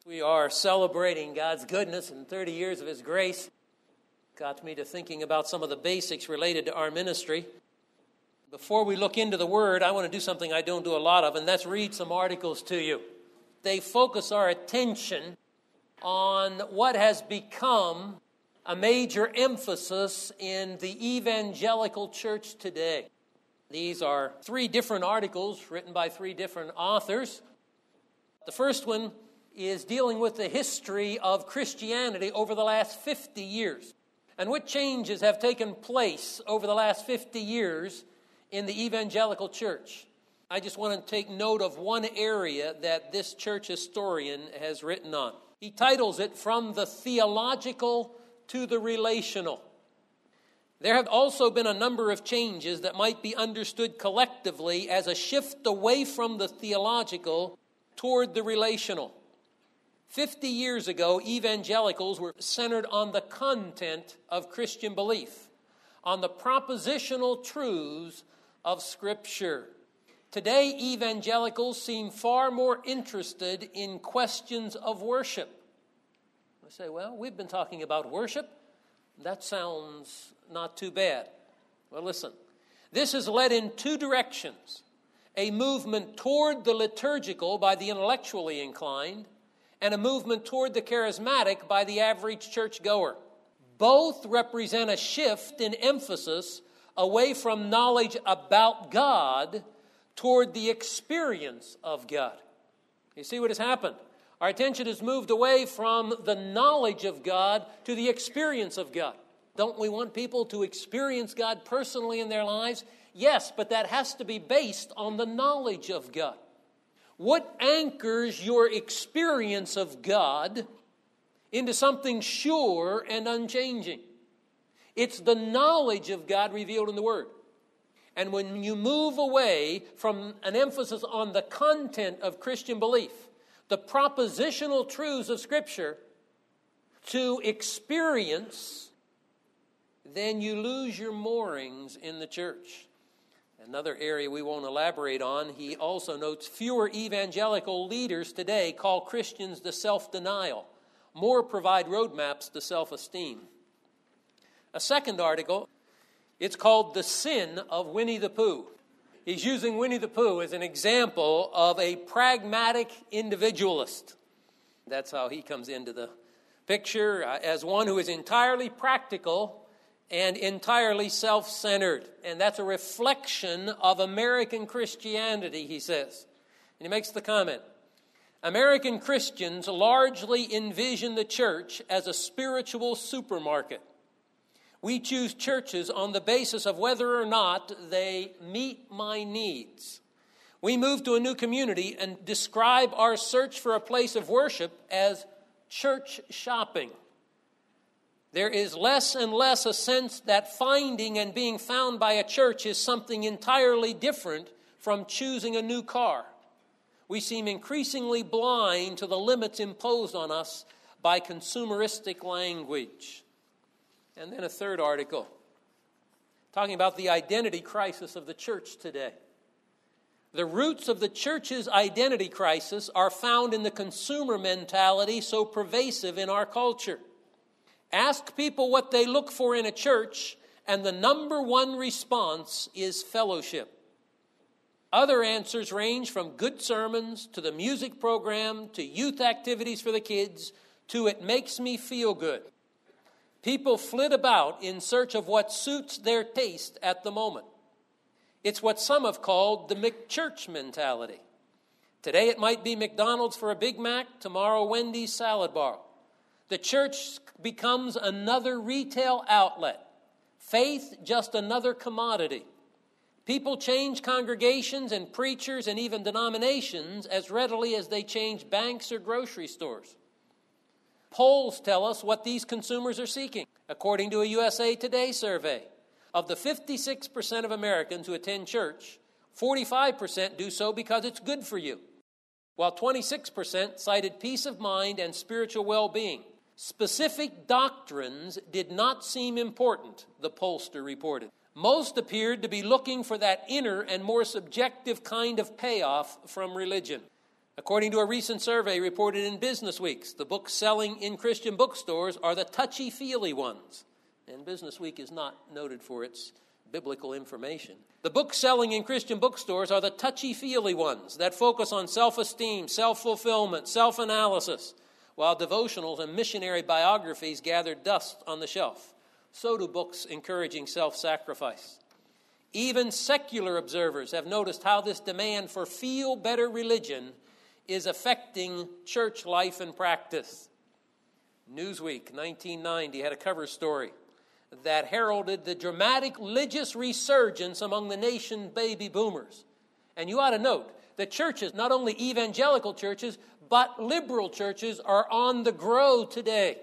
We are celebrating God's goodness and 30 years of His grace. Got me to thinking about some of the basics related to our ministry. Before we look into the Word, I want to do something I don't do a lot of, and that's read some articles to you. They focus our attention on what has become a major emphasis in the evangelical church today. These are 3 different articles written by 3 different authors. The first one is dealing with the history of Christianity over the last 50 years and what changes have taken place over the last 50 years in the evangelical church. I just want to take note of one area that this church historian has written on. He titles it From the Theological to the Relational. There have also been a number of changes that might be understood collectively as a shift away from the theological toward the relational. 50 years ago, evangelicals were centered on the content of Christian belief, on the propositional truths of Scripture. Today, evangelicals seem far more interested in questions of worship. I say, well, we've been talking about worship. That sounds not too bad. Well, listen, this has led in 2 directions. A movement toward the liturgical by the intellectually inclined, and a movement toward the charismatic by the average churchgoer. Both represent a shift in emphasis away from knowledge about God toward the experience of God. You see what has happened? Our attention has moved away from the knowledge of God to the experience of God. Don't we want people to experience God personally in their lives? Yes, but that has to be based on the knowledge of God. What anchors your experience of God into something sure and unchanging? It's the knowledge of God revealed in the Word. And when you move away from an emphasis on the content of Christian belief, the propositional truths of Scripture, to experience, then you lose your moorings in the church. Another area we won't elaborate on, he also notes fewer evangelical leaders today call Christians to self-denial. More provide roadmaps to self-esteem. A second article, it's called The Sin of Winnie the Pooh. He's using Winnie the Pooh as an example of a pragmatic individualist. That's how he comes into the picture, as one who is entirely practical and entirely self-centered. And that's a reflection of American Christianity, he says. And he makes the comment, American Christians largely envision the church as a spiritual supermarket. We choose churches on the basis of whether or not they meet my needs. We move to a new community and describe our search for a place of worship as church shopping. There is less and less a sense that finding and being found by a church is something entirely different from choosing a new car. We seem increasingly blind to the limits imposed on us by consumeristic language. And then a third article, talking about the identity crisis of the church today. The roots of the church's identity crisis are found in the consumer mentality so pervasive in our culture. Ask people what they look for in a church, and the number one response is fellowship. Other answers range from good sermons to the music program to youth activities for the kids to it makes me feel good. People flit about in search of what suits their taste at the moment. It's what some have called the McChurch mentality. Today it might be McDonald's for a Big Mac, tomorrow Wendy's salad bar. The church becomes another retail outlet. Faith, just another commodity. People change congregations and preachers and even denominations as readily as they change banks or grocery stores. Polls tell us what these consumers are seeking. According to a USA Today survey, of the 56% of Americans who attend church, 45% do so because it's good for you, while 26% cited peace of mind and spiritual well-being. Specific doctrines did not seem important, the pollster reported. Most appeared to be looking for that inner and more subjective kind of payoff from religion. According to a recent survey reported in Business Weeks, the books selling in Christian bookstores are the touchy-feely ones. And Business Week is not noted for its biblical information. The books selling in Christian bookstores are the touchy-feely ones that focus on self-esteem, self-fulfillment, self-analysis, while devotionals and missionary biographies gather dust on the shelf. So do books encouraging self-sacrifice. Even secular observers have noticed how this demand for feel-better religion is affecting church life and practice. Newsweek 1990 had a cover story that heralded the dramatic religious resurgence among the nation's baby boomers. And you ought to note that churches, not only evangelical churches, but liberal churches are on the grow today.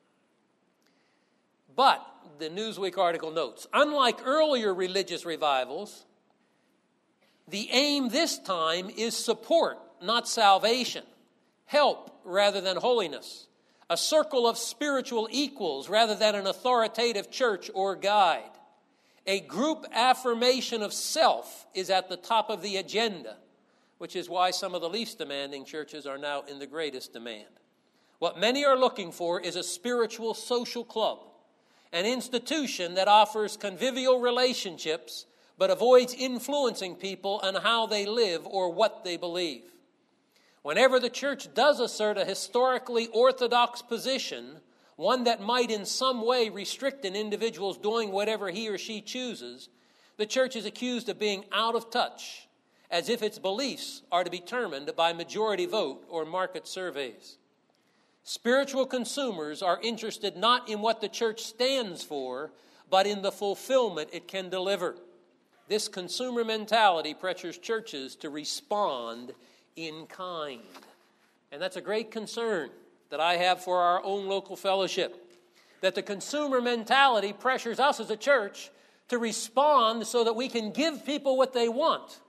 But, the Newsweek article notes, unlike earlier religious revivals, the aim this time is support, not salvation, help rather than holiness, a circle of spiritual equals rather than an authoritative church or guide. A group affirmation of self is at the top of the agenda, which is why some of the least demanding churches are now in the greatest demand. What many are looking for is a spiritual social club, an institution that offers convivial relationships but avoids influencing people on how they live or what they believe. Whenever the church does assert a historically orthodox position, one that might in some way restrict an individual's doing whatever he or she chooses, the church is accused of being out of touch, as if its beliefs are to be determined by majority vote or market surveys. Spiritual consumers are interested not in what the church stands for, but in the fulfillment it can deliver. This consumer mentality pressures churches to respond in kind. And that's a great concern that I have for our own local fellowship. That the consumer mentality pressures us as a church to respond so that we can give people what they want.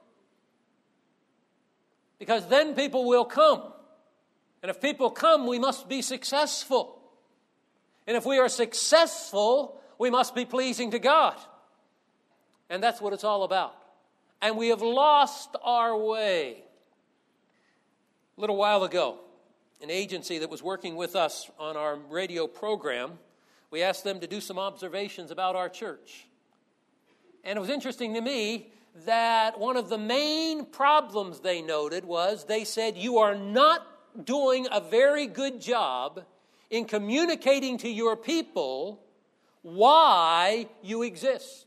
Because then people will come. And if people come, we must be successful. And if we are successful, we must be pleasing to God. And that's what it's all about. And we have lost our way. A little while ago, an agency that was working with us on our radio program, we asked them to do some observations about our church. And it was interesting to me that one of the main problems they noted was they said, you are not doing a very good job in communicating to your people why you exist,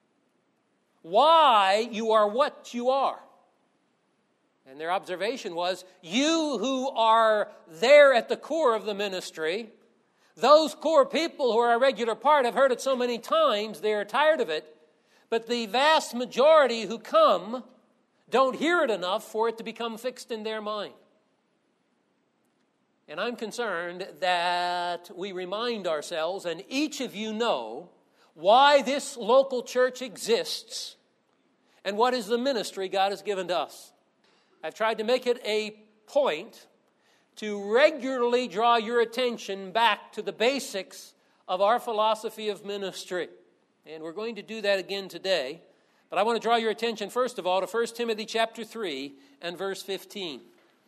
why you are what you are. And their observation was, you who are there at the core of the ministry, those core people who are a regular part have heard it so many times they are tired of it, but the vast majority who come don't hear it enough for it to become fixed in their mind. And I'm concerned that we remind ourselves, and each of you know, why this local church exists and what is the ministry God has given to us. I've tried to make it a point to regularly draw your attention back to the basics of our philosophy of ministry. And we're going to do that again today. But I want to draw your attention, first of all, to 1 Timothy chapter 3 and verse 15.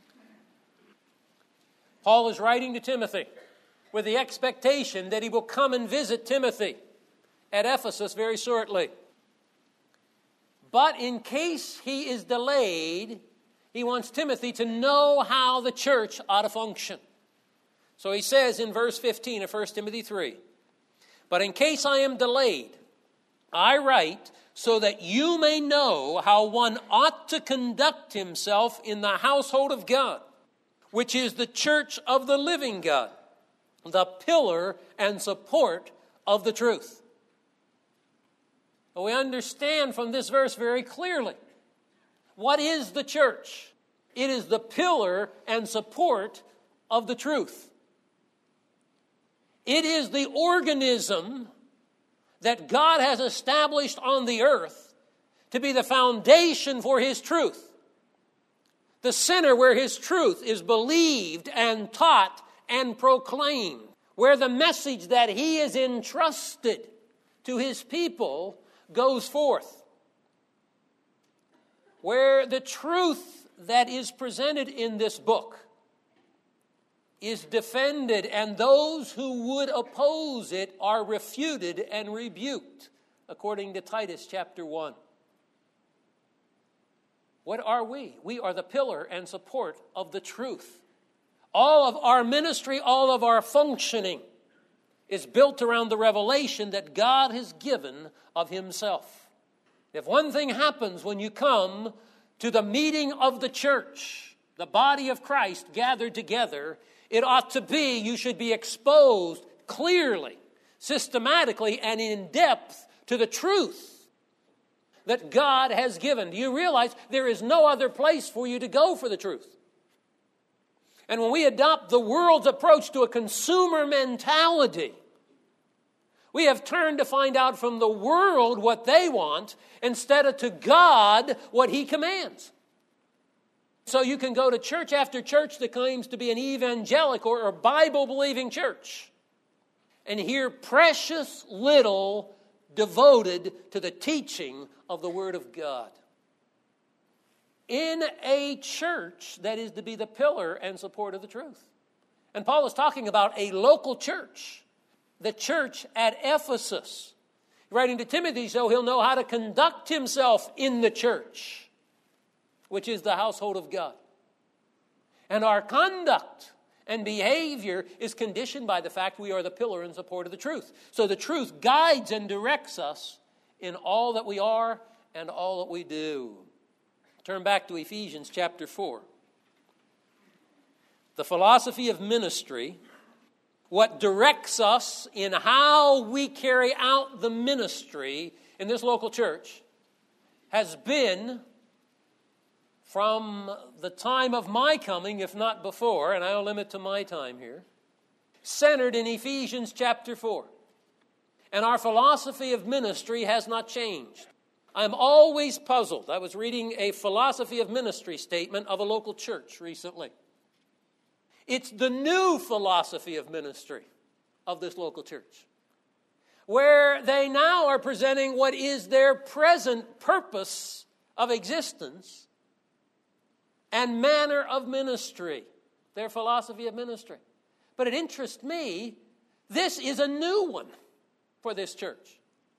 Paul is writing to Timothy with the expectation that he will come and visit Timothy at Ephesus very shortly. But in case he is delayed, he wants Timothy to know how the church ought to function. So he says in verse 15 of 1 Timothy 3, but in case I am delayed, I write so that you may know how one ought to conduct himself in the household of God, which is the church of the living God, the pillar and support of the truth. We understand from this verse very clearly, what is the church? It is the pillar and support of the truth. It is the organism that God has established on the earth to be the foundation for His truth. The center where His truth is believed and taught and proclaimed, where the message that He is entrusted to His people goes forth, where the truth that is presented in this book is defended, and those who would oppose it are refuted and rebuked, according to Titus chapter 1. What are we? We are the pillar and support of the truth. All of our ministry, all of our functioning is built around the revelation that God has given of himself. If one thing happens when you come to the meeting of the church, the body of Christ gathered together, it ought to be, you should be exposed clearly, systematically, and in depth to the truth that God has given. Do you realize there is no other place for you to go for the truth? And when we adopt the world's approach to a consumer mentality, we have turned to find out from the world what they want instead of to God what he commands. So you can go to church after church that claims to be an evangelical or Bible-believing church and hear precious little devoted to the teaching of the Word of God. In a church that is to be the pillar and support of the truth. And Paul is talking about a local church, the church at Ephesus. Writing to Timothy so he'll know how to conduct himself in the church, which is the household of God. And our conduct and behavior is conditioned by the fact we are the pillar and support of the truth. So the truth guides and directs us in all that we are and all that we do. Turn back to Ephesians chapter 4. The philosophy of ministry, what directs us in how we carry out the ministry in this local church, has been from the time of my coming, if not before, and I'll limit to my time here, centered in Ephesians chapter 4. And our philosophy of ministry has not changed. I'm always puzzled. I was reading a philosophy of ministry statement of a local church recently. It's the new philosophy of ministry of this local church, where they now are presenting what is their present purpose of existence and manner of ministry, their philosophy of ministry. But it interests me, this is a new one for this church.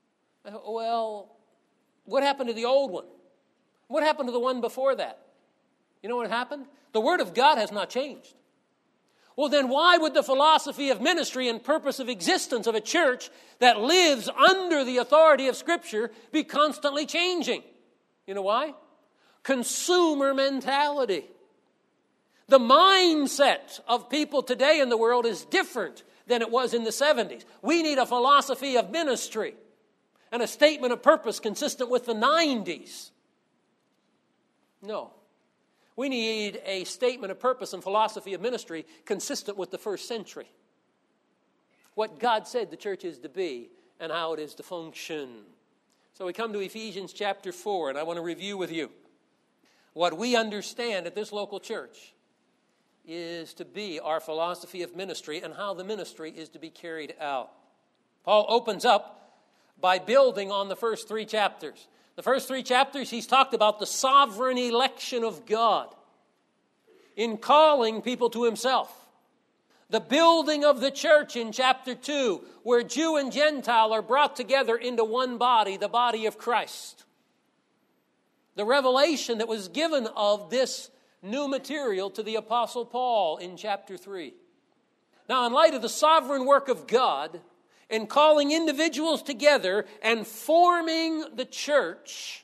Well, what happened to the old one? What happened to the one before that? You know what happened? The Word of God has not changed. Well, then why would the philosophy of ministry and purpose of existence of a church that lives under the authority of Scripture be constantly changing? You know why? Consumer mentality. The mindset of people today in the world is different than it was in the 70s. We need a philosophy of ministry and a statement of purpose consistent with the 90s. No. We need a statement of purpose and philosophy of ministry consistent with the first century. What God said the church is to be and how it is to function. So we come to Ephesians chapter 4, and I want to review with you what we understand at this local church is to be our philosophy of ministry and how the ministry is to be carried out. Paul opens up by building on the first 3 chapters. The first 3 chapters, he's talked about the sovereign election of God in calling people to himself. The building of the church in chapter 2, where Jew and Gentile are brought together into one body, the body of Christ. The revelation that was given of this new material to the Apostle Paul in chapter 3. Now, in light of the sovereign work of God, in calling individuals together and forming the church,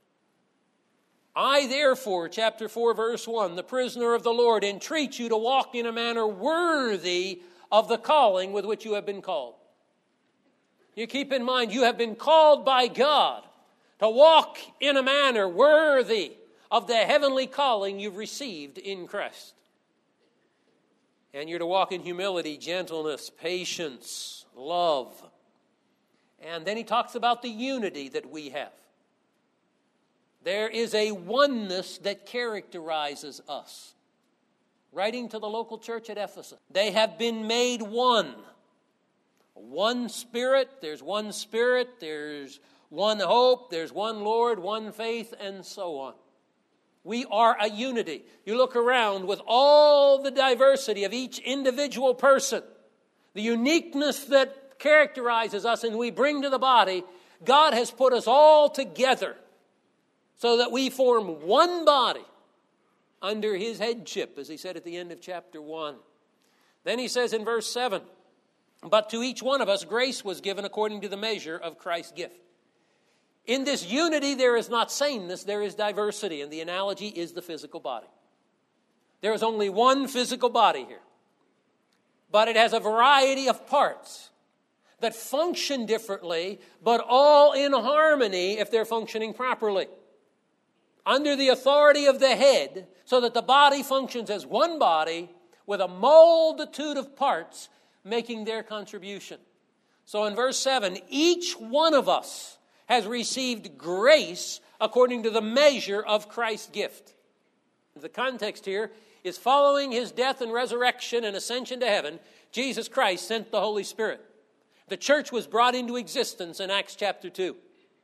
I therefore, chapter 4, verse 1, the prisoner of the Lord, entreat you to walk in a manner worthy of the calling with which you have been called. You keep in mind, you have been called by God to walk in a manner worthy of the heavenly calling you've received in Christ. And you're to walk in humility, gentleness, patience, love. And then he talks about the unity that we have. There is a oneness that characterizes us. Writing to the local church at Ephesus, they have been made one. One Spirit, there's one hope, there's one Lord, one faith, and so on. We are a unity. You look around with all the diversity of each individual person, the uniqueness that characterizes us and we bring to the body. God has put us all together so that we form one body under His headship, as He said at the end of chapter 1. Then He says in verse 7, but to each one of us grace was given according to the measure of Christ's gift. In this unity there is not sameness, there is diversity, and the analogy is the physical body. There is only one physical body here, but it has a variety of parts that function differently, but all in harmony if they're functioning properly, under the authority of the head, so that the body functions as one body with a multitude of parts making their contribution. So in verse 7, each one of us has received grace according to the measure of Christ's gift. The context here is following His death and resurrection and ascension to heaven, Jesus Christ sent the Holy Spirit. The church was brought into existence in Acts chapter 2.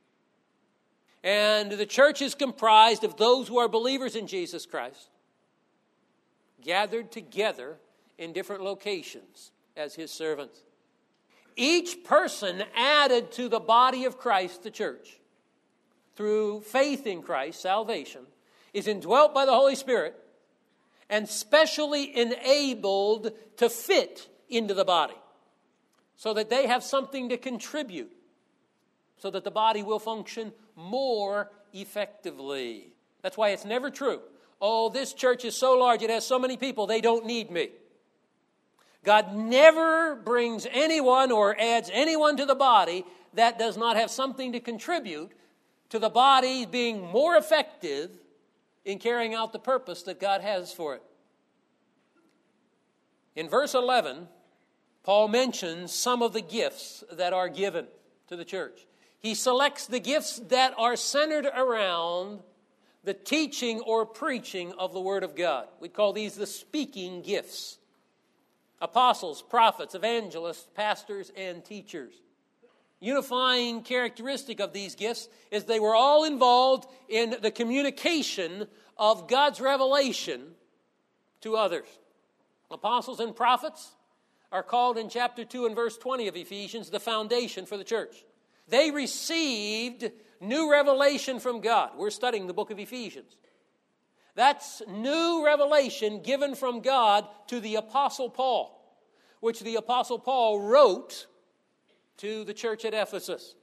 And the church is comprised of those who are believers in Jesus Christ, gathered together in different locations as His servants. Each person added to the body of Christ, the church, through faith in Christ, salvation, is indwelt by the Holy Spirit and specially enabled to fit into the body so that they have something to contribute, so that the body will function more effectively. That's why it's never true, oh, this church is so large, it has so many people, they don't need me. God never brings anyone or adds anyone to the body that does not have something to contribute to the body being more effective in carrying out the purpose that God has for it. In verse 11, Paul mentions some of the gifts that are given to the church. He selects the gifts that are centered around the teaching or preaching of the Word of God. We call these the speaking gifts. Apostles, prophets, evangelists, pastors, and teachers. Unifying characteristic of these gifts is they were all involved in the communication of God's revelation to others. Apostles and prophets are called in chapter 2 and verse 20 of Ephesians the foundation for the church. They received new revelation from God. We're studying the book of Ephesians. That's new revelation given from God to the Apostle Paul, which the Apostle Paul wrote to the church at Ephesus.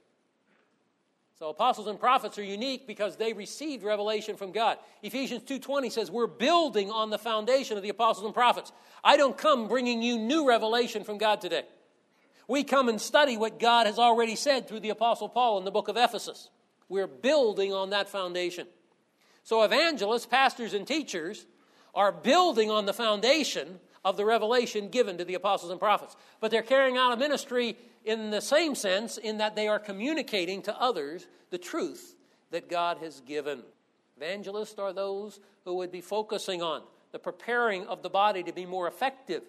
So apostles and prophets are unique because they received revelation from God. Ephesians 2:20 says we're building on the foundation of the apostles and prophets. I don't come bringing you new revelation from God today. We come and study what God has already said through the Apostle Paul in the book of Ephesus. We're building on that foundation. So evangelists, pastors, and teachers are building on the foundation of the revelation given to the apostles and prophets. But they're carrying out a ministry in the same sense in that they are communicating to others the truth that God has given. Evangelists are those who would be focusing on the preparing of the body to be more effective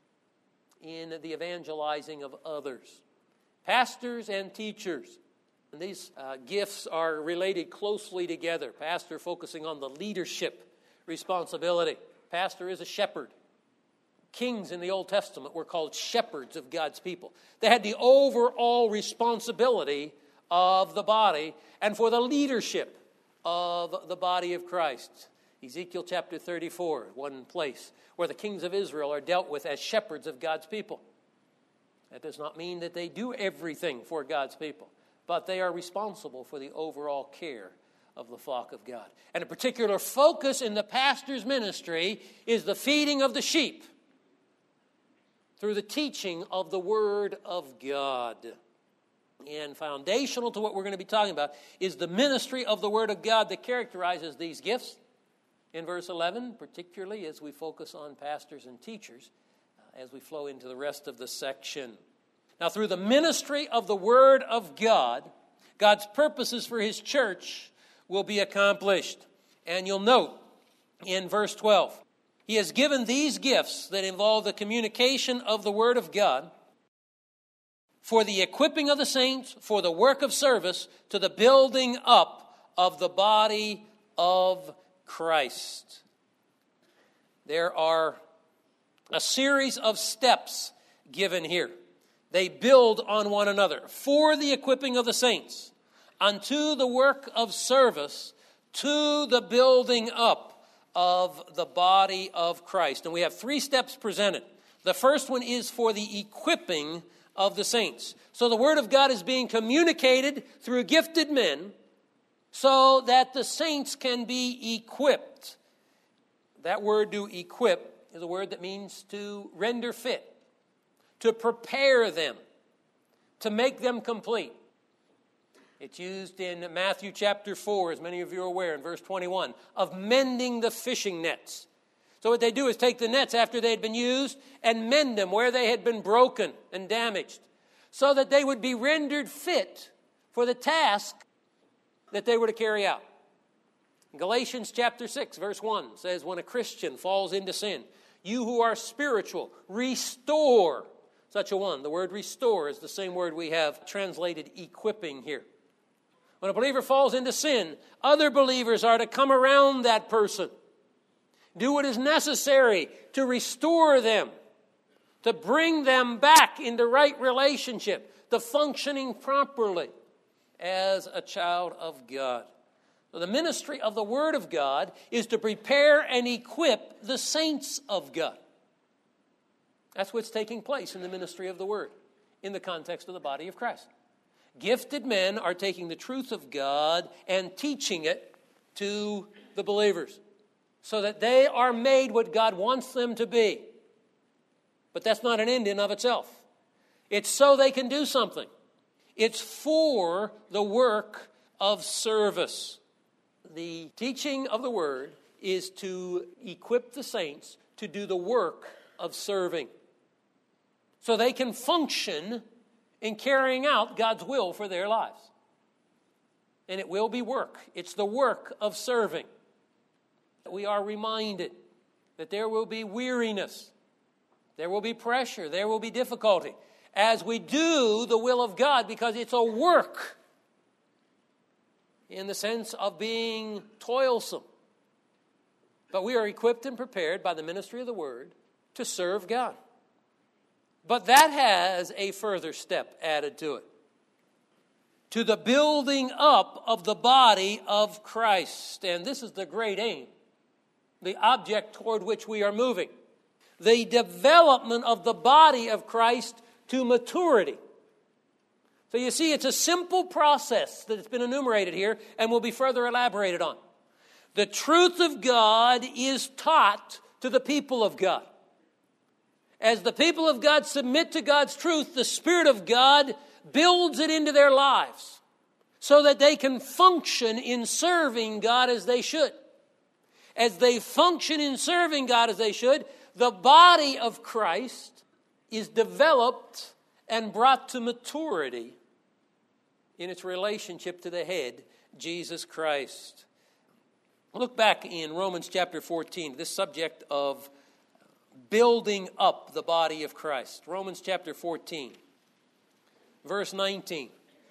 in the evangelizing of others. Pastors and teachers. And these gifts are related closely together. Pastor focusing on the leadership responsibility. Pastor is a shepherd. Kings in the Old Testament were called shepherds of God's people. They had the overall responsibility of the body and for the leadership of the body of Christ. Ezekiel chapter 34, one place where the kings of Israel are dealt with as shepherds of God's people. That does not mean that they do everything for God's people, but they are responsible for the overall care of the flock of God. And a particular focus in the pastor's ministry is the feeding of the sheep through the teaching of the Word of God. And foundational to what we're going to be talking about is the ministry of the Word of God that characterizes these gifts. In verse 11, particularly as we focus on pastors and teachers, as we flow into the rest of the section. Now, through the ministry of the Word of God, God's purposes for His church will be accomplished. And you'll note in verse 12, He has given these gifts that involve the communication of the Word of God for the equipping of the saints, for the work of service, to the building up of the body of Christ. There are a series of steps given here. They build on one another for the equipping of the saints, unto the work of service, to the building up of the body of Christ. And we have 3 steps presented. The first one is for the equipping of the saints. So the Word of God is being communicated through gifted men so that the saints can be equipped. That word to equip is a word that means to render fit, to prepare them, to make them complete. It's used in Matthew chapter 4, as many of you are aware, in verse 21, of mending the fishing nets. So what they do is take the nets after they had been used and mend them where they had been broken and damaged, so that they would be rendered fit for the task that they were to carry out. Galatians chapter 6, verse 1 says, when a Christian falls into sin, you who are spiritual, restore such a one. The word restore is the same word we have translated equipping here. When a believer falls into sin, other believers are to come around that person, do what is necessary to restore them, to bring them back into right relationship, to functioning properly as a child of God. So the ministry of the Word of God is to prepare and equip the saints of God. That's what's taking place in the ministry of the Word in the context of the body of Christ. Gifted men are taking the truth of God and teaching it to the believers so that they are made what God wants them to be. But that's not an end in of itself. It's so they can do something. It's for the work of service. The teaching of the Word is to equip the saints to do the work of serving, so they can function in carrying out God's will for their lives. And it will be work. It's the work of serving. We are reminded that there will be weariness, there will be pressure, there will be difficulty as we do the will of God, because it's a work in the sense of being toilsome. But we are equipped and prepared by the ministry of the Word to serve God. But that has a further step added to it. To the building up of the body of Christ. And this is the great aim, the object toward which we are moving. The development of the body of Christ to maturity. So you see, it's a simple process that has been enumerated here and will be further elaborated on. The truth of God is taught to the people of God. As the people of God submit to God's truth, the Spirit of God builds it into their lives so that they can function in serving God as they should. As they function in serving God as they should, the body of Christ is developed and brought to maturity in its relationship to the head, Jesus Christ. Look back in Romans chapter 14, this subject of building up the body of Christ. Romans chapter 14, verse 19.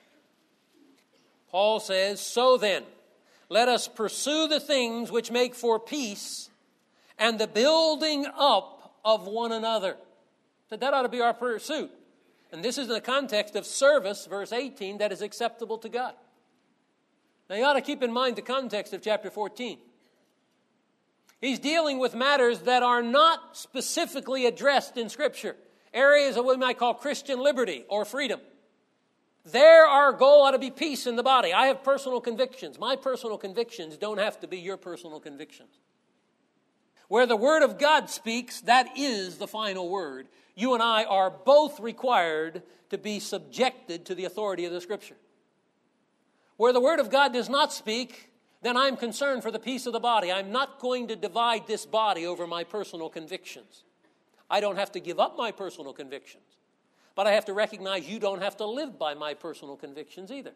Paul says, so then, let us pursue the things which make for peace and the building up of one another. So that ought to be our pursuit. And this is in the context of service, verse 18, that is acceptable to God. Now you ought to keep in mind the context of chapter 14. He's dealing with matters that are not specifically addressed in Scripture. Areas of what we might call Christian liberty or freedom. There, our goal ought to be peace in the body. I have personal convictions. My personal convictions don't have to be your personal convictions. Where the Word of God speaks, that is the final word. You and I are both required to be subjected to the authority of the Scripture. Where the Word of God does not speak, then I'm concerned for the peace of the body. I'm not going to divide this body over my personal convictions. I don't have to give up my personal convictions. But I have to recognize you don't have to live by my personal convictions either.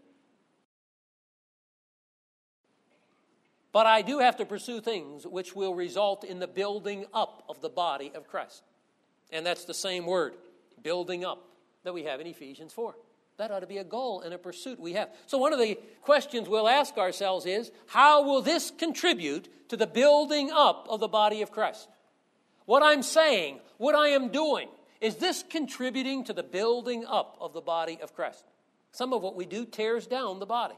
But I do have to pursue things which will result in the building up of the body of Christ. And that's the same word, building up, that we have in Ephesians 4. That ought to be a goal and a pursuit we have. So one of the questions we'll ask ourselves is, how will this contribute to the building up of the body of Christ? What I'm saying, what I am doing, is this contributing to the building up of the body of Christ? Some of what we do tears down the body.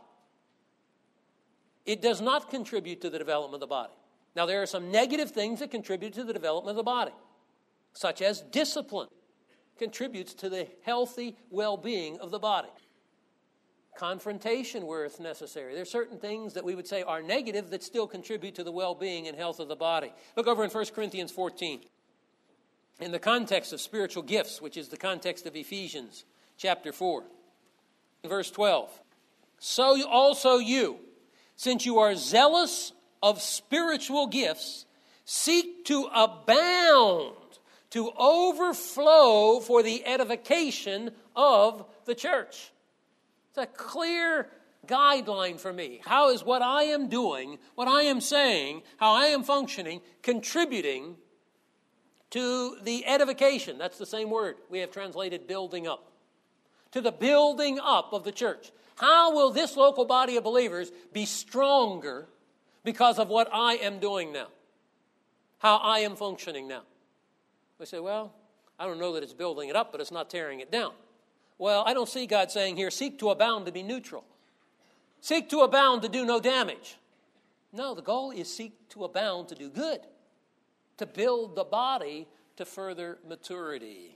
It does not contribute to the development of the body. Now, there are some negative things that contribute to the development of the body, such as discipline contributes to the healthy well-being of the body. Confrontation where it's necessary. There are certain things that we would say are negative that still contribute to the well-being and health of the body. Look over in 1 Corinthians 14. In the context of spiritual gifts, which is the context of Ephesians chapter 4. Verse 12. So also you, since you are zealous of spiritual gifts, seek to abound, to overflow for the edification of the church. It's a clear guideline for me. How is what I am doing, what I am saying, how I am functioning, contributing to the edification? That's the same word we have translated building up. To the building up of the church. How will this local body of believers be stronger because of what I am doing now? How I am functioning now? We say, well, I don't know that it's building it up, but it's not tearing it down. Well, I don't see God saying here, seek to abound to be neutral. Seek to abound to do no damage. No, the goal is seek to abound to do good. To build the body to further maturity.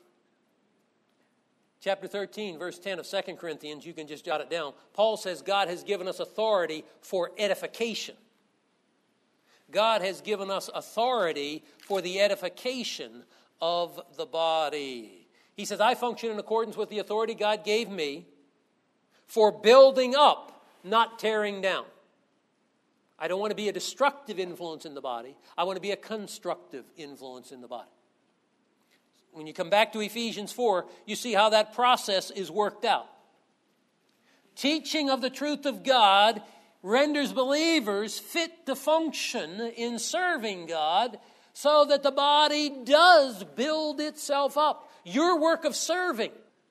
Chapter 13, verse 10 of 2 Corinthians, you can just jot it down. Paul says God has given us authority for edification. God has given us authority for the edification of the body. He says, I function in accordance with the authority God gave me for building up, not tearing down. I don't want to be a destructive influence in the body. I want to be a constructive influence in the body. When you come back to Ephesians 4, you see how that process is worked out. Teaching of the truth of God renders believers fit to function in serving God so that the body does build itself up. Your work of serving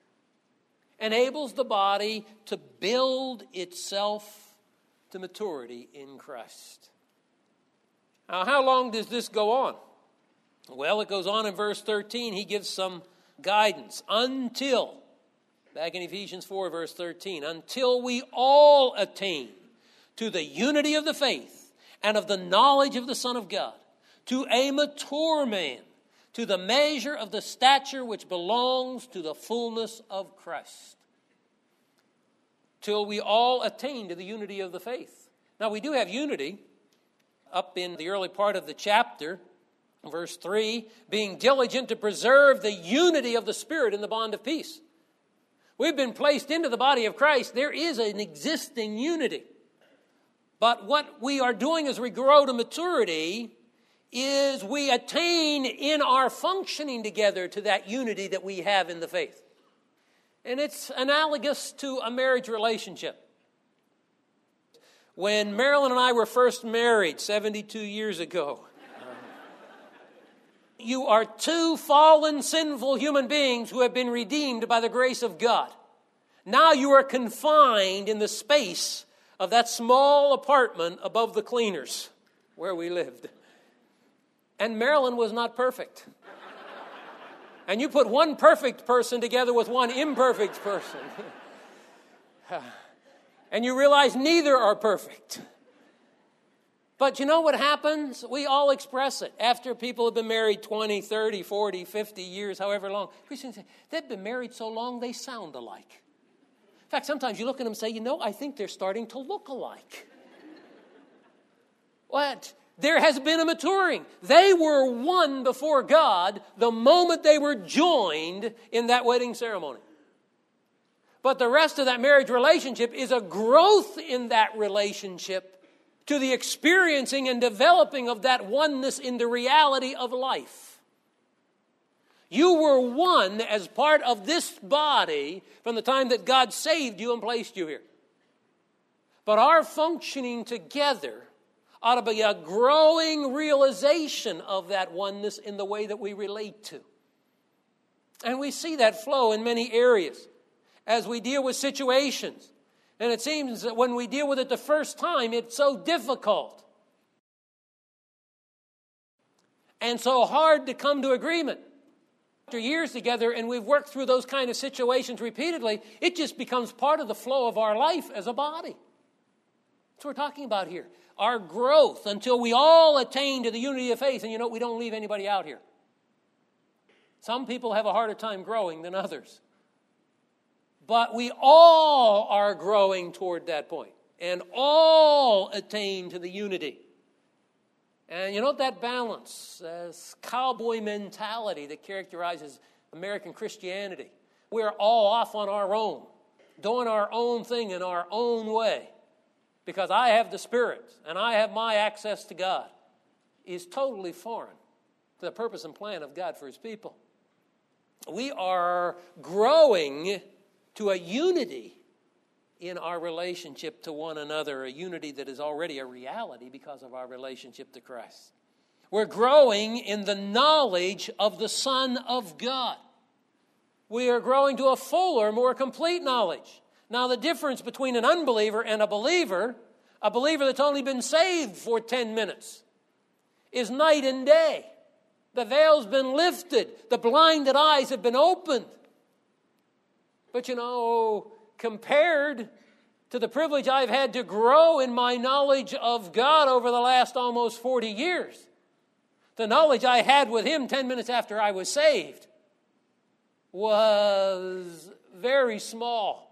enables the body to build itself to maturity in Christ. Now, how long does this go on? Well, it goes on in verse 13. He gives some guidance. Until, back in Ephesians 4, verse 13, until we all attain to the unity of the faith and of the knowledge of the Son of God, to a mature man, to the measure of the stature which belongs to the fullness of Christ. Till we all attain to the unity of the faith. Now, we do have unity up in the early part of the chapter. Verse 3, being diligent to preserve the unity of the Spirit in the bond of peace. We've been placed into the body of Christ. There is an existing unity. But what we are doing as we grow to maturity is we attain in our functioning together to that unity that we have in the faith. And it's analogous to a marriage relationship. When Marilyn and I were first married 72 years ago, you are two fallen, sinful human beings who have been redeemed by the grace of God. Now you are confined in the space of that small apartment above the cleaners where we lived. And Marilyn was not perfect. And you put one perfect person together with one imperfect person. And you realize neither are perfect. But you know what happens? We all express it. After people have been married 20, 30, 40, 50 years, however long. Christians say, they've been married so long they sound alike. In fact, sometimes you look at them and say, I think they're starting to look alike. What? There has been a maturing. They were one before God the moment they were joined in that wedding ceremony. But the rest of that marriage relationship is a growth in that relationship to the experiencing and developing of that oneness in the reality of life. You were one as part of this body from the time that God saved you and placed you here. But our functioning together ought to be a growing realization of that oneness in the way that we relate to. And we see that flow in many areas. as we deal with situations. And it seems that when we deal with it the first time, it's so difficult and so hard to come to agreement. After years together, and we've worked through those kind of situations repeatedly, it just becomes part of the flow of our life as a body. That's what we're talking about here. Our growth until we all attain to the unity of faith. And you know, we don't leave anybody out here. Some people have a harder time growing than others. But we all are growing toward that point. And all attain to the unity. And you know, that balance, this cowboy mentality that characterizes American Christianity. We're all off on our own, doing our own thing in our own way, because I have the Spirit and I have my access to God, is totally foreign to the purpose and plan of God for His people. We are growing to a unity in our relationship to one another, a unity that is already a reality because of our relationship to Christ. We're growing in the knowledge of the Son of God. We are growing to a fuller, more complete knowledge. Now, the difference between an unbeliever and a believer that's only been saved for 10 minutes, is night and day. The veil's been lifted. The blinded eyes have been opened. But you know, compared to the privilege I've had to grow in my knowledge of God over the last almost 40 years, the knowledge I had with Him 10 minutes after I was saved was very small.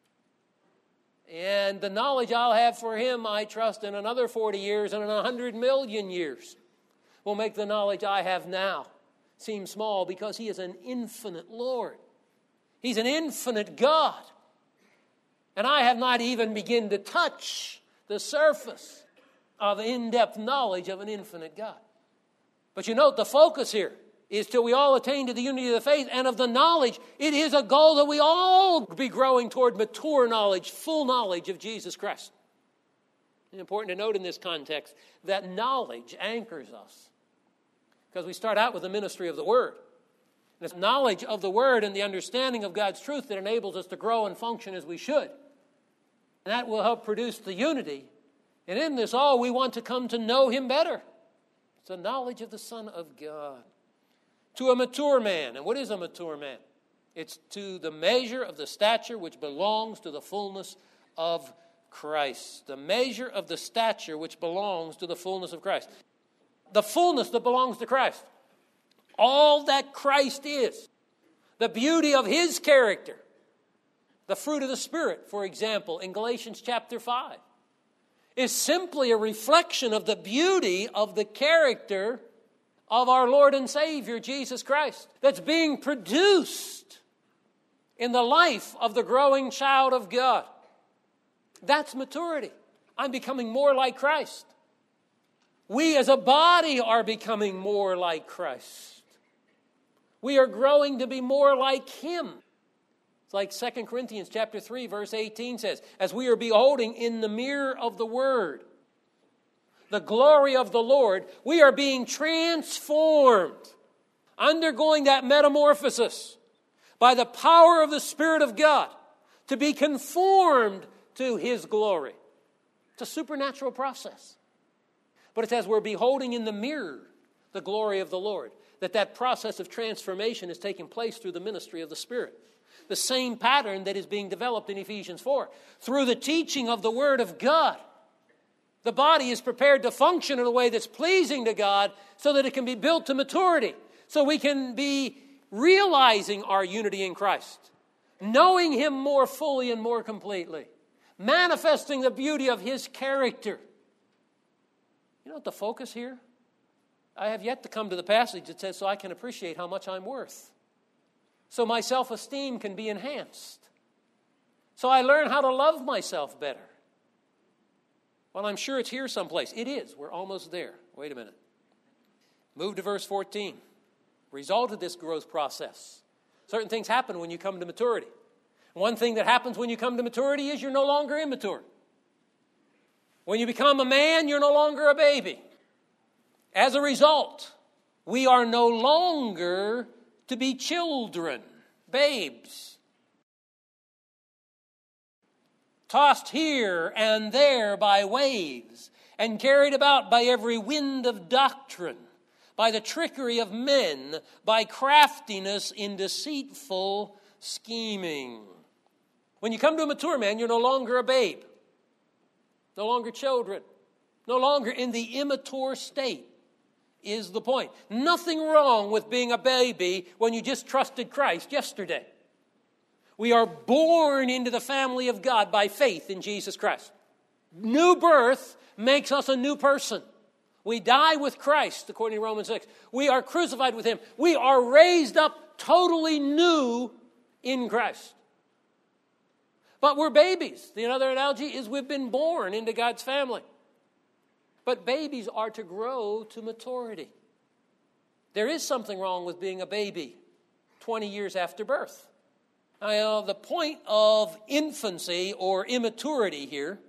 And the knowledge I'll have for Him, I trust, in another 40 years and in 100 million years will make the knowledge I have now seem small, because He is an infinite Lord. He's an infinite God. And I have not even begun to touch the surface of in-depth knowledge of an infinite God. But you note the focus here is till we all attain to the unity of the faith and of the knowledge. It is a goal that we all be growing toward mature knowledge, full knowledge of Jesus Christ. It's important to note in this context that knowledge anchors us, because we start out with the ministry of the Word. And it's knowledge of the Word and the understanding of God's truth that enables us to grow and function as we should. And that will help produce the unity. And in this all, we want to come to know Him better. It's the knowledge of the Son of God. To a mature man. And what is a mature man? It's to the measure of the stature which belongs to the fullness of Christ. The measure of the stature which belongs to the fullness of Christ. The fullness that belongs to Christ. All that Christ is, the beauty of His character, the fruit of the Spirit, for example, in Galatians chapter 5, is simply a reflection of the beauty of the character of our Lord and Savior, Jesus Christ, that's being produced in the life of the growing child of God. That's maturity. I'm becoming more like Christ. We as a body are becoming more like Christ. We are growing to be more like Him. It's like 2 Corinthians chapter 3, verse 18 says, as we are beholding in the mirror of the Word the glory of the Lord, we are being transformed, undergoing that metamorphosis by the power of the Spirit of God to be conformed to His glory. It's a supernatural process. But it's as we're beholding in the mirror the glory of the Lord that process of transformation is taking place through the ministry of the Spirit. The same pattern that is being developed in Ephesians 4. Through the teaching of the Word of God, the body is prepared to function in a way that's pleasing to God so that it can be built to maturity. So we can be realizing our unity in Christ, knowing Him more fully and more completely, manifesting the beauty of His character. You know what the focus here? I have yet to come to the passage that says, so I can appreciate how much I'm worth. So my self-esteem can be enhanced. So I learn how to love myself better. Well, I'm sure it's here someplace. It is. We're almost there. Wait a minute. Move to verse 14. Result of this growth process. Certain things happen when you come to maturity. One thing that happens when you come to maturity is you're no longer immature. When you become a man, you're no longer a baby. As a result, we are no longer to be children, babes. tossed here and there by waves, and carried about by every wind of doctrine, by the trickery of men, by craftiness in deceitful scheming. When you come to a mature man, you're no longer a babe, no longer children, no longer in the immature state is the point. Nothing wrong with being a baby when you just trusted Christ yesterday. We are born into the family of God by faith in Jesus Christ. New birth makes us a new person. We die with Christ, according to Romans 6. We are crucified with Him. We are raised up totally new in Christ. But we're babies. The other analogy is we've been born into God's family. But babies are to grow to maturity. There is something wrong with being a baby 20 years after birth. Now, the point of infancy or immaturity here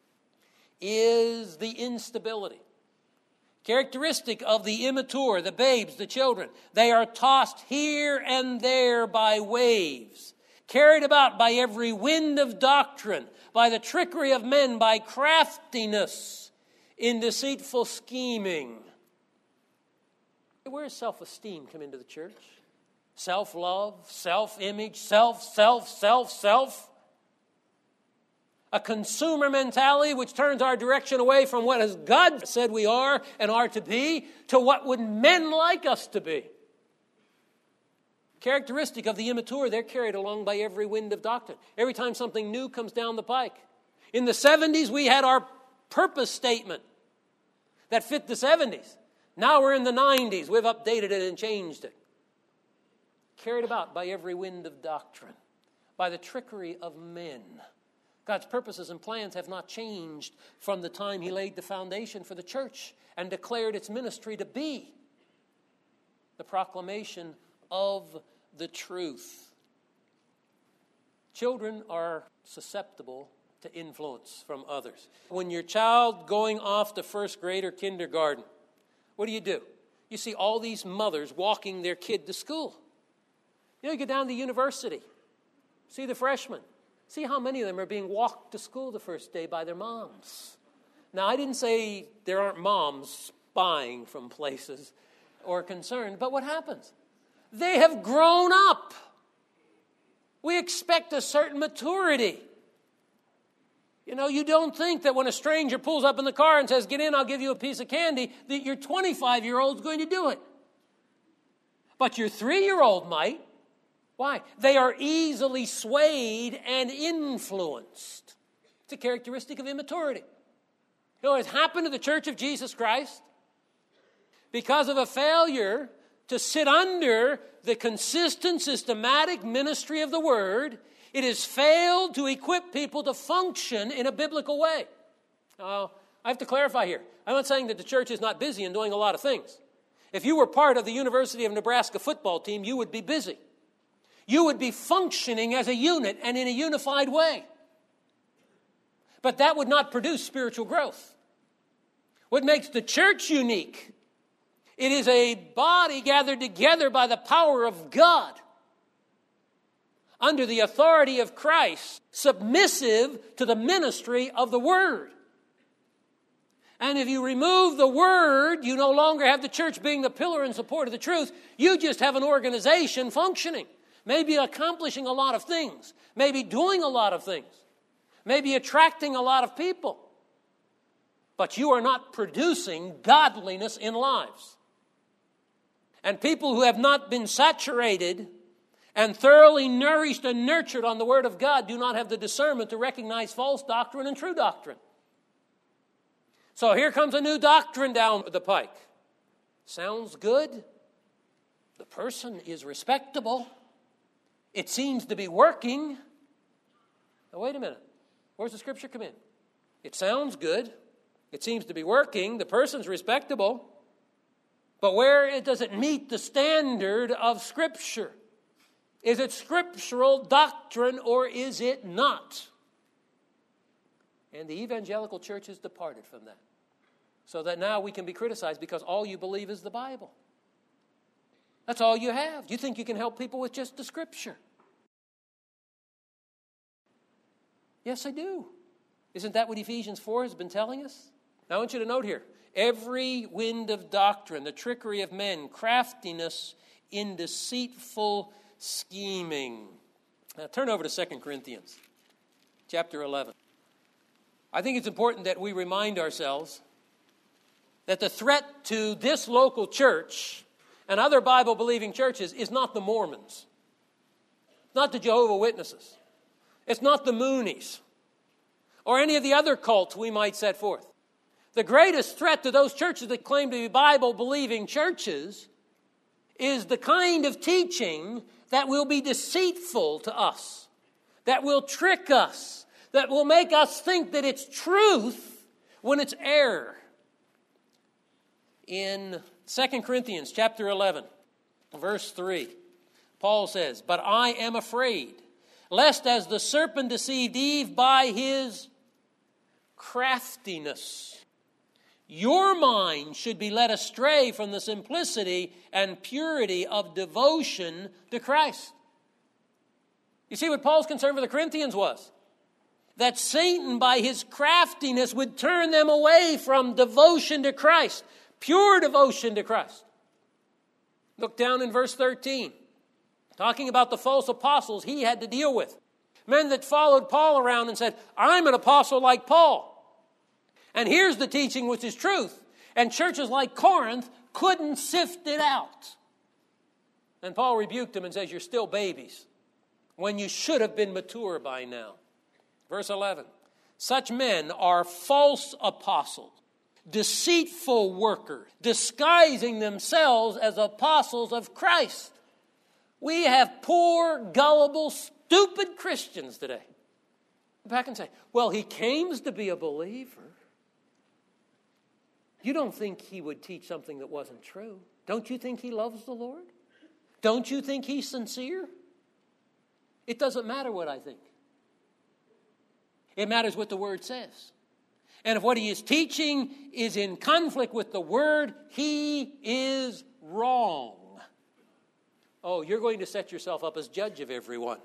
is the instability. Characteristic of the immature, the babes, the children. They are tossed here and there by waves, carried about by every wind of doctrine, by the trickery of men, by craftiness in deceitful scheming. Where does self-esteem come into the church? Self-love, self-image, self. A consumer mentality which turns our direction away from what has God said we are and are to be to what would men like us to be. Characteristic of the immature, they're carried along by every wind of doctrine. Every time something new comes down the pike. In the 70s, we had our purpose statement that fit the 70s. Now we're in the 90s. We've updated it and changed it. Carried about by every wind of doctrine, by the trickery of men. God's purposes and plans have not changed from the time He laid the foundation for the church and declared its ministry to be the proclamation of the truth. Children are susceptible to influence from others. When your child going off to first grade or kindergarten, what do? You see all these mothers walking their kid to school. You go down to university, see the freshmen. See how many of them are being walked to school the first day by their moms. Now, I didn't say there aren't moms spying from places or concerned, but what happens? They have grown up. We expect a certain maturity. You don't think that when a stranger pulls up in the car and says, "Get in, I'll give you a piece of candy," that your 25-year-old's going to do it. But your 3-year-old might. Why? They are easily swayed and influenced. It's a characteristic of immaturity. You know what has happened to the Church of Jesus Christ? Because of a failure to sit under the consistent, systematic ministry of the Word, it has failed to equip people to function in a biblical way. Now, I have to clarify here. I'm not saying that the church is not busy and doing a lot of things. If you were part of the University of Nebraska football team, you would be busy. You would be functioning as a unit and in a unified way. But that would not produce spiritual growth. What makes the church unique? It is a body gathered together by the power of God, under the authority of Christ, submissive to the ministry of the Word. And if you remove the Word, you no longer have the church being the pillar and support of the truth. You just have an organization functioning. Maybe accomplishing a lot of things. Maybe doing a lot of things. Maybe attracting a lot of people. But you are not producing godliness in lives. And people who have not been saturated and thoroughly nourished and nurtured on the Word of God do not have the discernment to recognize false doctrine and true doctrine. So here comes a new doctrine down the pike. Sounds good. The person is respectable. It seems to be working. Now, wait a minute. Where's the scripture come in? It sounds good. It seems to be working. The person's respectable. But where does it meet the standard of Scripture? Is it scriptural doctrine or is it not? And the evangelical church has departed from that. So that now we can be criticized because all you believe is the Bible. That's all you have. You think you can help people with just the Scripture? Yes, I do. Isn't that what Ephesians 4 has been telling us? Now I want you to note here, every wind of doctrine, the trickery of men, craftiness in deceitful scheming. Now turn over to 2 Corinthians chapter 11. I think it's important that we remind ourselves that the threat to this local church and other Bible-believing churches is not the Mormons, not the Jehovah's Witnesses, it's not the Moonies, or any of the other cults we might set forth. The greatest threat to those churches that claim to be Bible-believing churches is the kind of teaching that will be deceitful to us, that will trick us, that will make us think that it's truth when it's error. In 2 Corinthians chapter 11, verse 3, Paul says, "But I am afraid, lest as the serpent deceived Eve by his craftiness, your mind should be led astray from the simplicity and purity of devotion to Christ." You see what Paul's concern for the Corinthians was? That Satan, by his craftiness, would turn them away from devotion to Christ, pure devotion to Christ. Look down in verse 13. Talking about the false apostles he had to deal with. Men that followed Paul around and said, "I'm an apostle like Paul. And here's the teaching which is truth." And churches like Corinth couldn't sift it out. And Paul rebuked them and says, "You're still babies when you should have been mature by now." Verse 11. "Such men are false apostles, deceitful workers, disguising themselves as apostles of Christ." We have poor, gullible, stupid Christians today. Go back and say, "Well, he claims to be a believer." You don't think he would teach something that wasn't true? Don't you think he loves the Lord? Don't you think he's sincere? It doesn't matter what I think. It matters what the Word says. And if what he is teaching is in conflict with the Word, he is wrong. Oh, you're going to set yourself up as judge of everyone.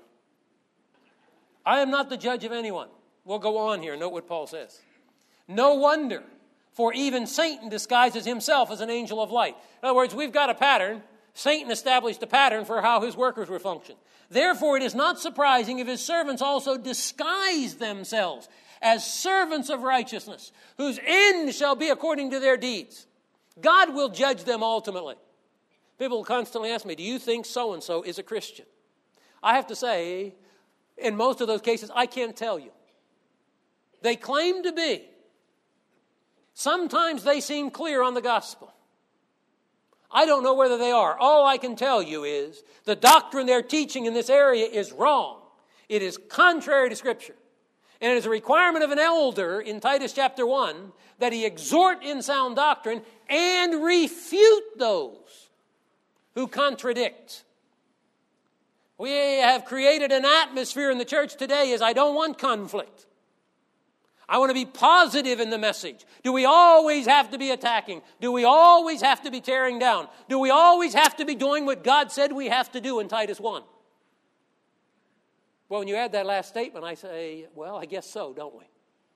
I am not the judge of anyone. We'll go on here. Note what Paul says. "No wonder, for even Satan disguises himself as an angel of light." In other words, we've got a pattern. Satan established a pattern for how his workers were functioning. "Therefore, it is not surprising if his servants also disguise themselves as servants of righteousness, whose end shall be according to their deeds." God will judge them ultimately. People constantly ask me, "Do you think so-and-so is a Christian?" I have to say, in most of those cases, I can't tell you. They claim to be. Sometimes they seem clear on the gospel. I don't know whether they are. All I can tell you is the doctrine they're teaching in this area is wrong. It is contrary to Scripture. And it is a requirement of an elder in Titus chapter 1 that he exhort in sound doctrine and refute those who contradict. We have created an atmosphere in the church today as I don't want conflict. I want to be positive in the message. Do we always have to be attacking? Do we always have to be tearing down? Do we always have to be doing what God said we have to do in Titus 1? Well, when you add that last statement, I say, well, I guess so, don't we?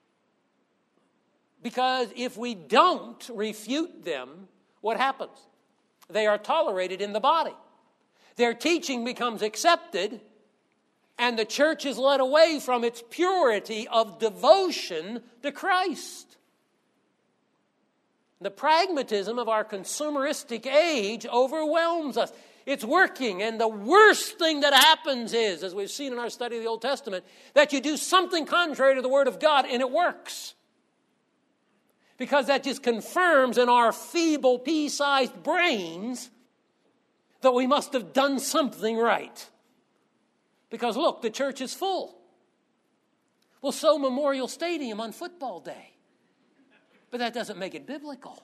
Because if we don't refute them, what happens? They are tolerated in the body. Their teaching becomes accepted, and the church is led away from its purity of devotion to Christ. The pragmatism of our consumeristic age overwhelms us. It's working, and the worst thing that happens is, as we've seen in our study of the Old Testament, that you do something contrary to the Word of God, and it works. Because that just confirms in our feeble, pea-sized brains that we must have done something right. Because look, the church is full. Well, so Memorial Stadium on football day. But that doesn't make it biblical.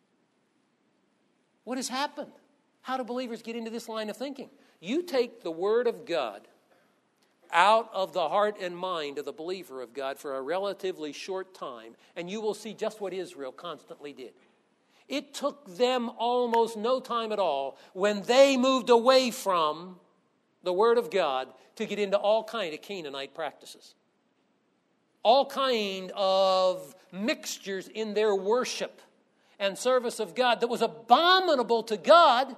What has happened? How do believers get into this line of thinking? You take the Word of God out of the heart and mind of the believer of God for a relatively short time, and you will see just what Israel constantly did. It took them almost no time at all when they moved away from the Word of God to get into all kind of Canaanite practices. all kind of mixtures in their worship and service of God that was abominable to God.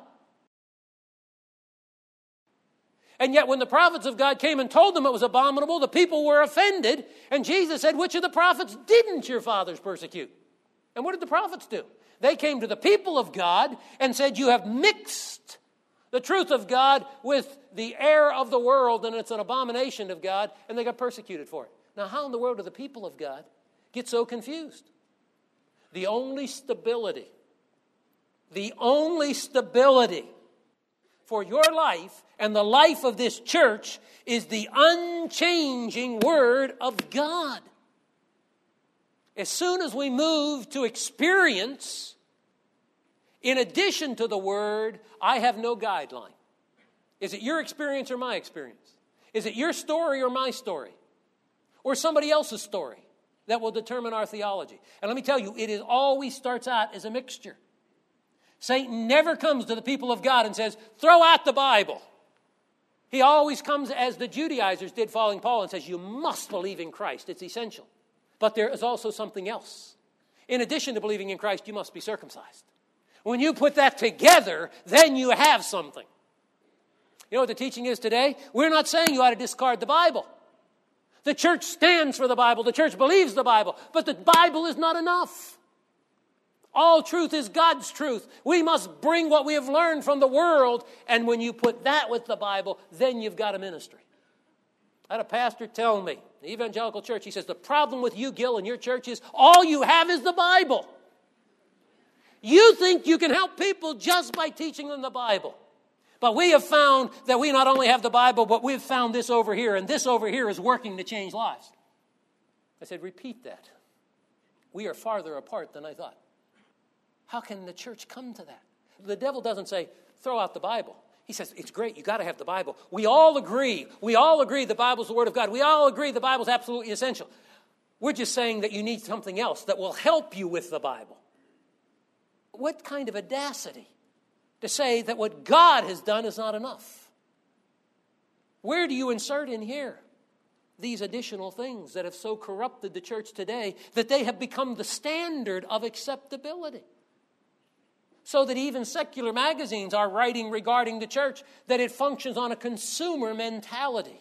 And yet when the prophets of God came and told them it was abominable, the people were offended. And Jesus said, which of the prophets didn't your fathers persecute? And what did the prophets do? They came to the people of God and said, you have mixed the truth of God with the error of the world, and it's an abomination of God, and they got persecuted for it. Now, how in the world do the people of God get so confused? The only stability for your life and the life of this church is the unchanging Word of God. As soon as we move to experience, in addition to the Word, I have no guideline. Is it your experience or my experience? Is it your story or my story? Or somebody else's story that will determine our theology? And let me tell you, it always starts out as a mixture. Satan never comes to the people of God and says, throw out the Bible. He always comes as the Judaizers did following Paul and says, you must believe in Christ. It's essential. But there is also something else. In addition to believing in Christ, you must be circumcised. When you put that together, then you have something. You know what the teaching is today? We're not saying you ought to discard the Bible. The church stands for the Bible. The church believes the Bible. But the Bible is not enough. All truth is God's truth. We must bring what we have learned from the world. And when you put that with the Bible, then you've got a ministry. I had a pastor tell me, the evangelical church, he says, the problem with you, Gil, and your church is all you have is the Bible. You think you can help people just by teaching them the Bible. But we have found that we not only have the Bible, but we've found this over here, and this over here is working to change lives. I said, repeat that. We are farther apart than I thought. How can the church come to that? The devil doesn't say, throw out the Bible. He says, it's great, you got to have the Bible. We all agree the Bible's the Word of God. We all agree the Bible's absolutely essential. We're just saying that you need something else that will help you with the Bible. What kind of audacity to say that what God has done is not enough? Where do you insert in here these additional things that have so corrupted the church today that they have become the standard of acceptability? So that even secular magazines are writing regarding the church that it functions on a consumer mentality.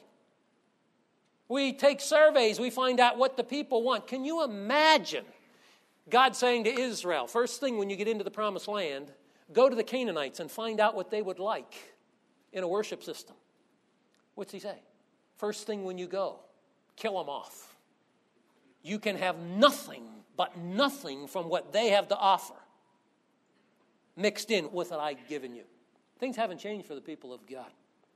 We take surveys, we find out what the people want. Can you imagine God saying to Israel, first thing when you get into the promised land, go to the Canaanites and find out what they would like in a worship system? What's he say? First thing when you go, kill them off. You can have nothing but nothing from what they have to offer mixed in with what I've given you. Things haven't changed for the people of God.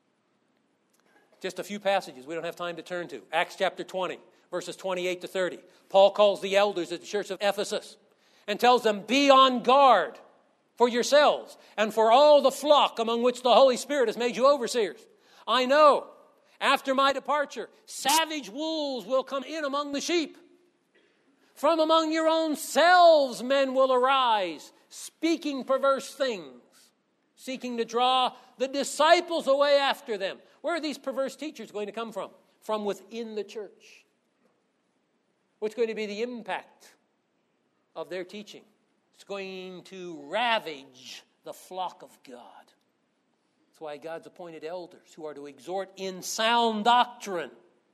Just a few passages we don't have time to turn to. Acts chapter 20, verses 28 to 30. Paul calls the elders at the church of Ephesus and tells them, be on guard for yourselves and for all the flock among which the Holy Spirit has made you overseers. I know, after my departure, savage wolves will come in among the sheep. From among your own selves men will arise, speaking perverse things, seeking to draw the disciples away after them. Where are these perverse teachers going to come from? From within the church. What's going to be the impact of their teaching? It's going to ravage the flock of God. That's why God's appointed elders who are to exhort in sound doctrine,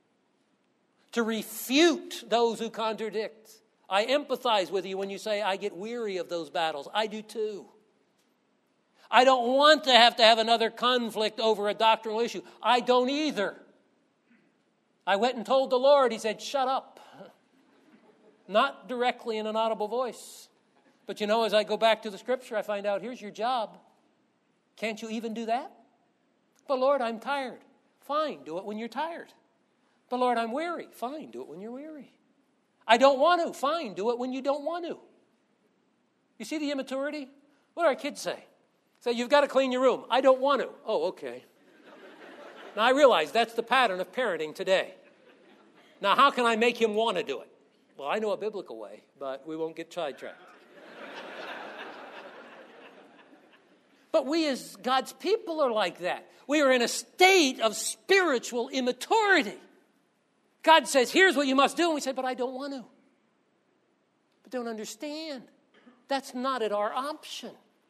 to refute those who contradict. I empathize with you when you say, I get weary of those battles. I do too. I don't want to have another conflict over a doctrinal issue. I don't either. I went and told the Lord, he said, shut up. Not directly in an audible voice. But you know, as I go back to the scripture, I find out, here's your job. Can't you even do that? But Lord, I'm tired. Fine, do it when you're tired. But Lord, I'm weary. Fine, do it when you're weary. I don't want to. Fine, do it when you don't want to. You see the immaturity? What do our kids say? Say, you've got to clean your room. I don't want to. Oh, okay. Now, I realize that's the pattern of parenting today. Now, how can I make him want to do it? Well, I know a biblical way, but we won't get sidetracked. But we as God's people are like that. We are in a state of spiritual immaturity. God says, here's what you must do. And we say, but I don't want to. But don't understand. That's not at our option.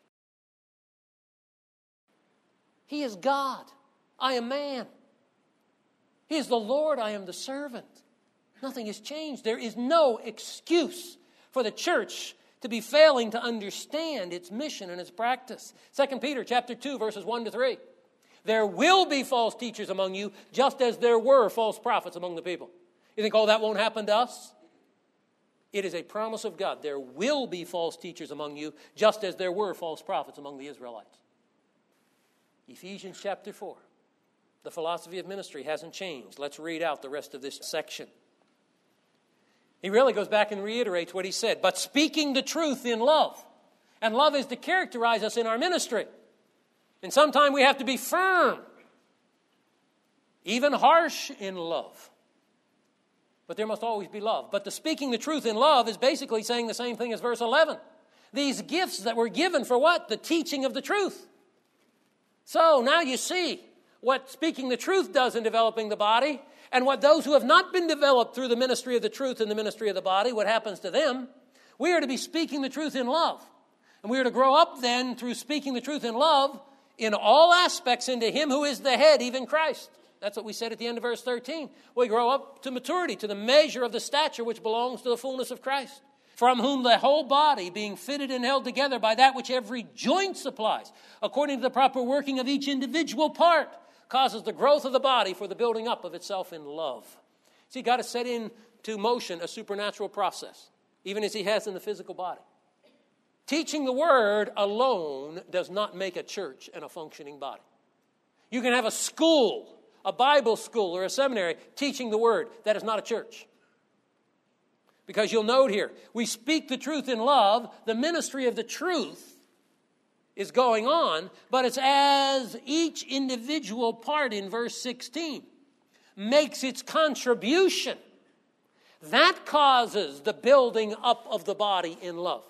He is God. I am man. He is the Lord. I am the servant. Nothing has changed. There is no excuse for the church to be failing to understand its mission and its practice. 2 Peter chapter 2, verses 1 to 3. There will be false teachers among you, just as there were false prophets among the people. You think, oh, that won't happen to us? It is a promise of God. There will be false teachers among you, just as there were false prophets among the Israelites. Ephesians chapter 4. The philosophy of ministry hasn't changed. Let's read out the rest of this section. He really goes back and reiterates what he said. But speaking the truth in love. And love is to characterize us in our ministry. And sometimes we have to be firm. Even harsh in love. But there must always be love. But the speaking the truth in love is basically saying the same thing as verse 11. These gifts that were given for what? The teaching of the truth. So now you see what speaking the truth does in developing the body, and what those who have not been developed through the ministry of the truth and the ministry of the body, what happens to them. We are to be speaking the truth in love. And we are to grow up then through speaking the truth in love in all aspects into Him who is the head, even Christ. That's what we said at the end of verse 13. We grow up to maturity, to the measure of the stature which belongs to the fullness of Christ. From whom the whole body, being fitted and held together by that which every joint supplies, according to the proper working of each individual part, causes the growth of the body for the building up of itself in love. See, God has set into motion a supernatural process, even as He has in the physical body. Teaching the Word alone does not make a church and a functioning body. You can have a school, a Bible school or a seminary teaching the Word. That is not a church. Because you'll note here, we speak the truth in love. The ministry of the truth is going on, but it's as each individual part in verse 16 makes its contribution. That causes the building up of the body in love.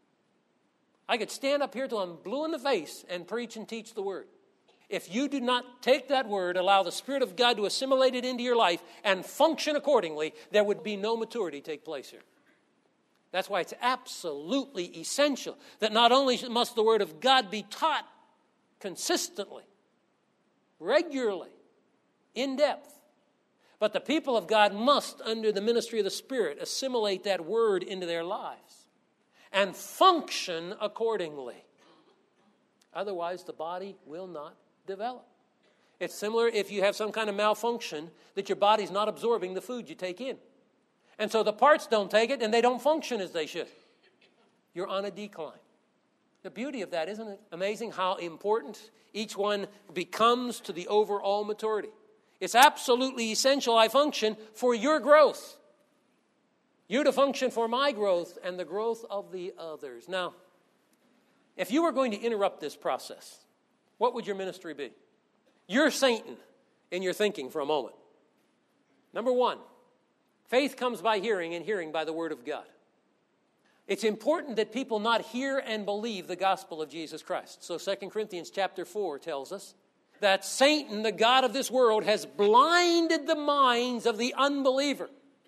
I could stand up here till I'm blue in the face and preach and teach the Word. If you do not take that Word, allow the Spirit of God to assimilate it into your life and function accordingly, there would be no maturity take place here. That's why it's absolutely essential that not only must the Word of God be taught consistently, regularly, in depth, but the people of God must, under the ministry of the Spirit, assimilate that Word into their lives and function accordingly. Otherwise, the body will not develop. It's similar if you have some kind of malfunction that your body's not absorbing the food you take in. And so the parts don't take it and they don't function as they should. You're on a decline. The beauty of that, isn't it amazing how important each one becomes to the overall maturity? It's absolutely essential I function for your growth. You to function for my growth and the growth of the others. Now, if you were going to interrupt this process, what would your ministry be? You're Satan in your thinking for a moment. Number one, faith comes by hearing and hearing by the Word of God. It's important that people not hear and believe the gospel of Jesus Christ. So 2 Corinthians chapter 4 tells us that Satan, the god of this world, has blinded the minds of the unbeliever,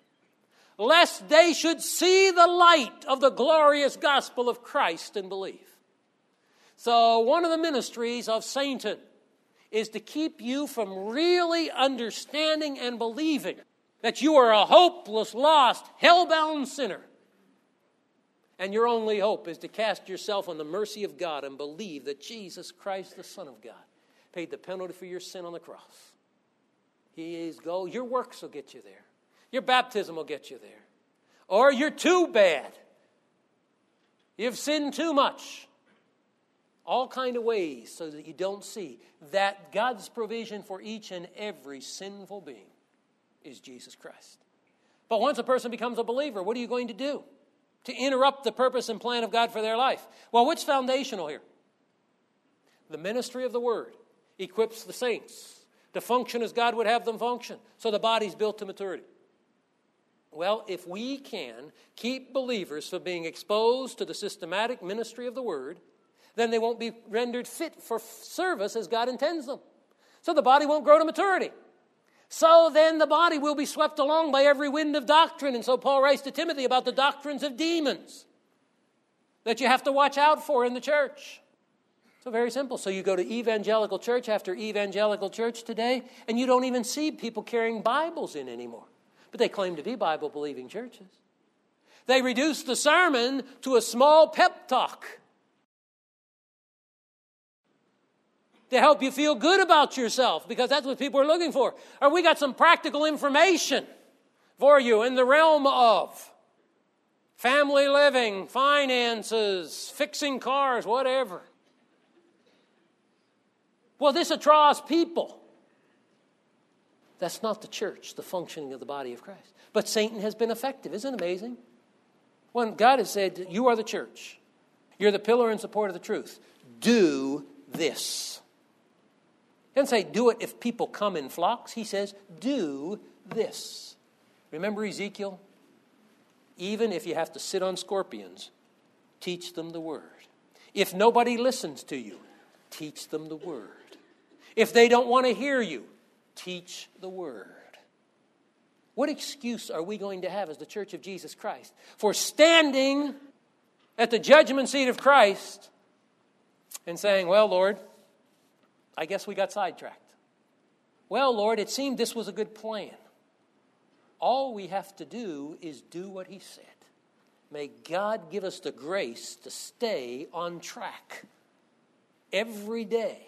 lest they should see the light of the glorious gospel of Christ and believe. So one of the ministries of Satan is to keep you from really understanding and believing that you are a hopeless, lost, hell-bound sinner. And your only hope is to cast yourself on the mercy of God and believe that Jesus Christ, the Son of God, paid the penalty for your sin on the cross. Your works will get you there. Your baptism will get you there. Or you're too bad. You've sinned too much. All kind of ways so that you don't see that God's provision for each and every sinful being is Jesus Christ. But once a person becomes a believer, what are you going to do to interrupt the purpose and plan of God for their life? Well, what's foundational here? The ministry of the Word equips the saints to function as God would have them function, so the body's built to maturity. Well, if we can keep believers from being exposed to the systematic ministry of the Word, then they won't be rendered fit for service as God intends them. So the body won't grow to maturity. So then the body will be swept along by every wind of doctrine. And so Paul writes to Timothy about the doctrines of demons that you have to watch out for in the church. So very simple. So you go to evangelical church after evangelical church today, and you don't even see people carrying Bibles in anymore. But they claim to be Bible-believing churches. They reduce the sermon to a small pep talk to help you feel good about yourself, because that's what people are looking for. Or we got some practical information for you in the realm of family living, finances, fixing cars, whatever. Well, this draws people. That's not the church, the functioning of the body of Christ. But Satan has been effective. Isn't it amazing? When God has said, you are the church. You're the pillar and support of the truth. Do this. He doesn't say do it if people come in flocks. He says do this. Remember Ezekiel? Even if you have to sit on scorpions, teach them the word. If nobody listens to you, teach them the word. If they don't want to hear you, teach the word. What excuse are we going to have as the Church of Jesus Christ for standing at the judgment seat of Christ and saying, well, Lord, I guess we got sidetracked. Well, Lord, it seemed this was a good plan. All we have to do is do what he said. May God give us the grace to stay on track every day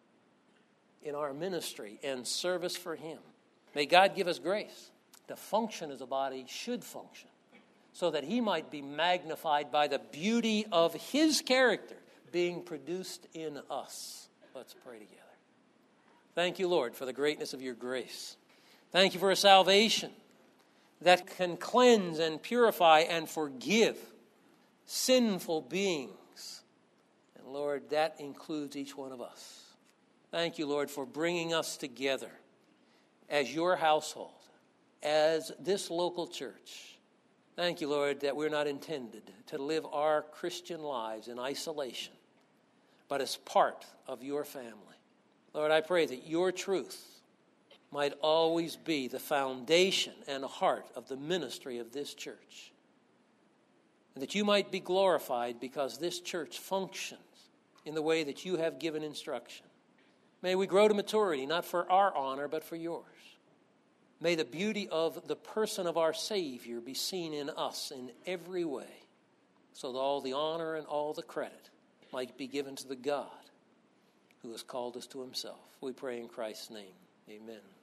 in our ministry and service for him. May God give us grace to function as a body should function, so that he might be magnified by the beauty of his character being produced in us. Let's pray together. Thank you, Lord, for the greatness of your grace. Thank you for a salvation that can cleanse and purify and forgive sinful beings. And Lord, that includes each one of us. Thank you, Lord, for bringing us together as your household, as this local church. Thank you, Lord, that we're not intended to live our Christian lives in isolation, but as part of your family. Lord, I pray that your truth might always be the foundation and heart of the ministry of this church, and that you might be glorified because this church functions in the way that you have given instruction. May we grow to maturity, not for our honor, but for yours. May the beauty of the person of our Savior be seen in us in every way, so that all the honor and all the credit might be given to the God who has called us to himself. We pray in Christ's name. Amen.